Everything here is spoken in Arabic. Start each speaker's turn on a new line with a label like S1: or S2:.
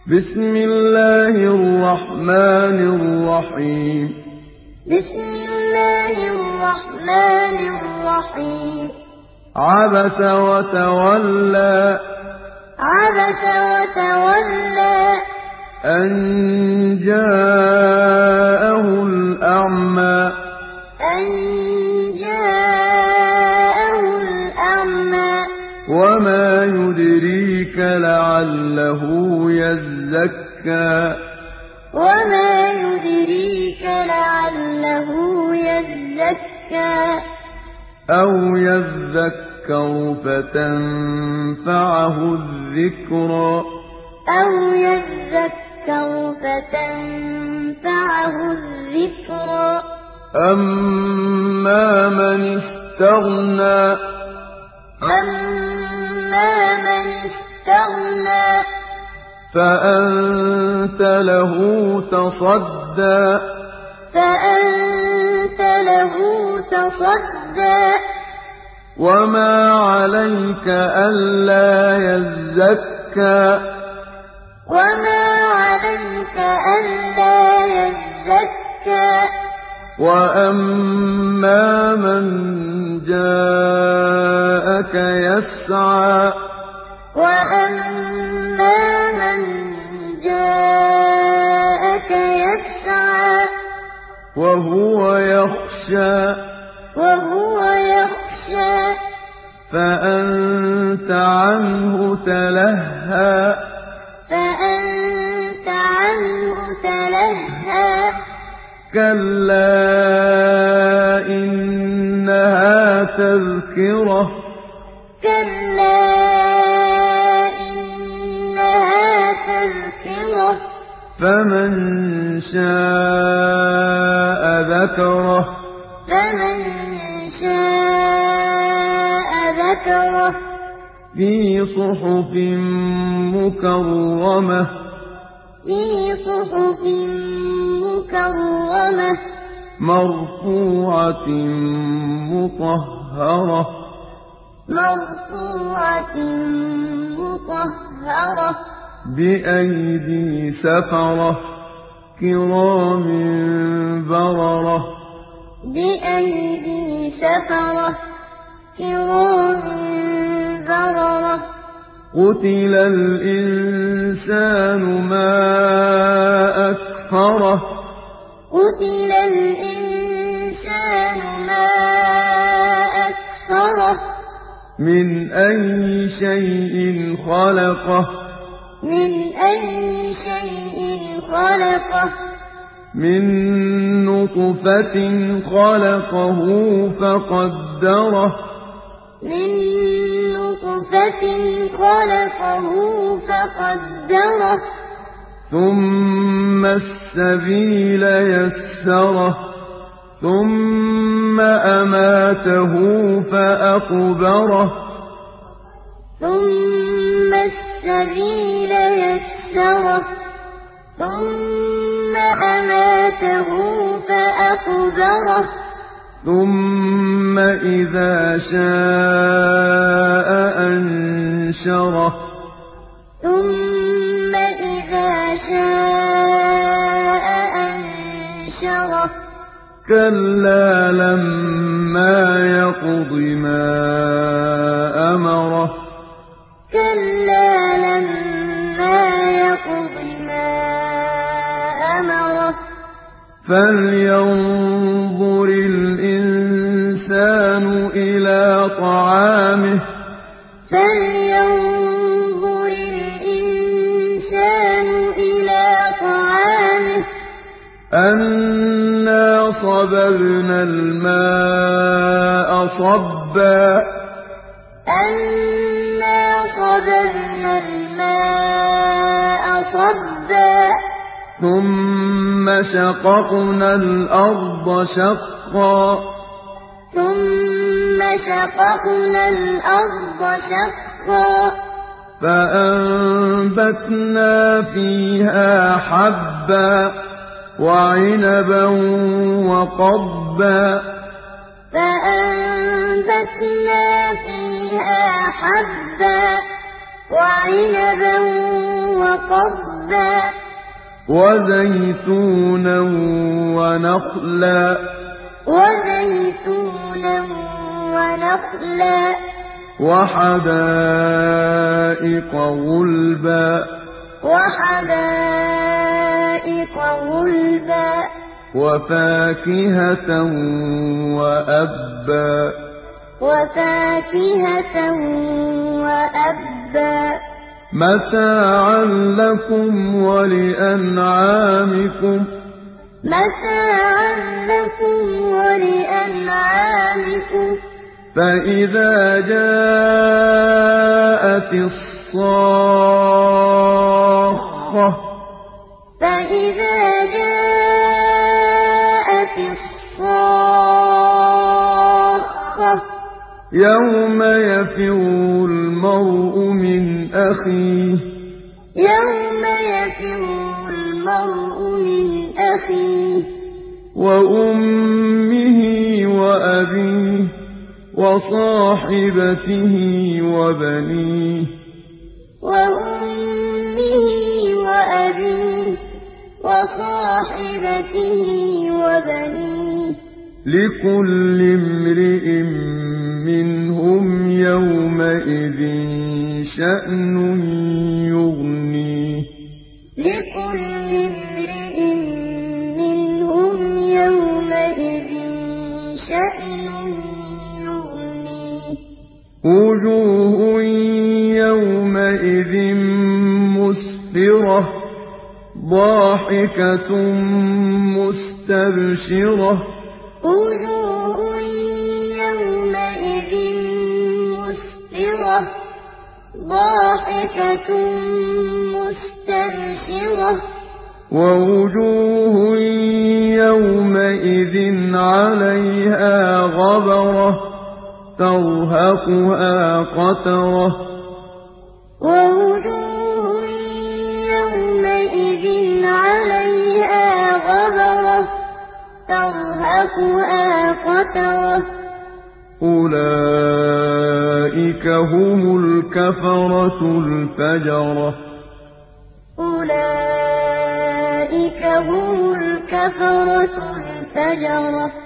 S1: بسم الله الرحمن الرحيم
S2: بسم الله الرحمن الرحيم
S1: عبس وتولى
S2: عبس وتولى
S1: أن جاءه الأعمى
S2: أن جاءه الأعمى
S1: وما يدريك لعله يزكى
S2: وما يدريك لعله يزكى
S1: أو يذكر فتنفعه الذكرى
S2: أو يذكر فتنفعه الذكرى
S1: أما من استغنى
S2: أما من استغنى
S1: فأنت له تصدى
S2: فأنت له تصدى
S1: وما عليك ألا يزكى
S2: وما عليك ألا يزكى
S1: وأما من جاءك يسعى
S2: وأما من جاءك يسعى
S1: وهو يخشى فأنت عنه تلهى
S2: فأنت عنه تلهى
S1: كلا إنها تذكرة
S2: كلا إنها تذكرة
S1: فمن شاء ذكره
S2: فمن شاء ذكره
S1: في صحف مكرمة
S2: في صحف مكرمة
S1: مرفوعة مطهرة
S2: مرفوعة مطهرة
S1: بأيدي سفرة كرام بررة
S2: بأيدي سفرة كرام بررة
S1: قتل الإنسان ما أكفره
S2: قتل الإنسان ما أكفره
S1: من أي شيء خلقه
S2: من أي شيء خلقه
S1: من نطفة خلقه فقدره
S2: من نطفة خلقه فقدره
S1: ثم السبيل يسره ثم أماته فأقبره
S2: ثم السبيل يسره ثم أماته فأقبره
S1: ثم إذا شاء أنشره
S2: ثم إذا شاء أنشره
S1: كلا لما يقض ما أمره
S2: كلا لما يقض ما أمره
S1: فلينظر الإنسان إلى طعامه
S2: فلينظر الإنسان إلى طعامه
S1: أنا صببنا الماء صبا
S2: أنا صببنا الماء صبا
S1: ثم شققنا الأرض شقا
S2: ثم شققنا الأرض شقا
S1: فأنبتنا فيها حبا وعنبا وقضبا
S2: فأنبتنا فيها حبا وعنبا وقضبا صبا
S1: وزيتونا ونخلا وحدائق غلبا وفاكهة وأبا متاعا لكم ولأنعامكم فإذا جاءت الصاخة يوم يفر المرء من أخيه وأمه وأبيه وصاحبته وبنيه لكل امرئ منهم يومئذ شأن يغنيه وجوه يومئذ مسفرة ضاحكة مستبشرة ووجوه يومئذ عليها غبرة ترهقها قترة أولئك هم الكفرة الفجرة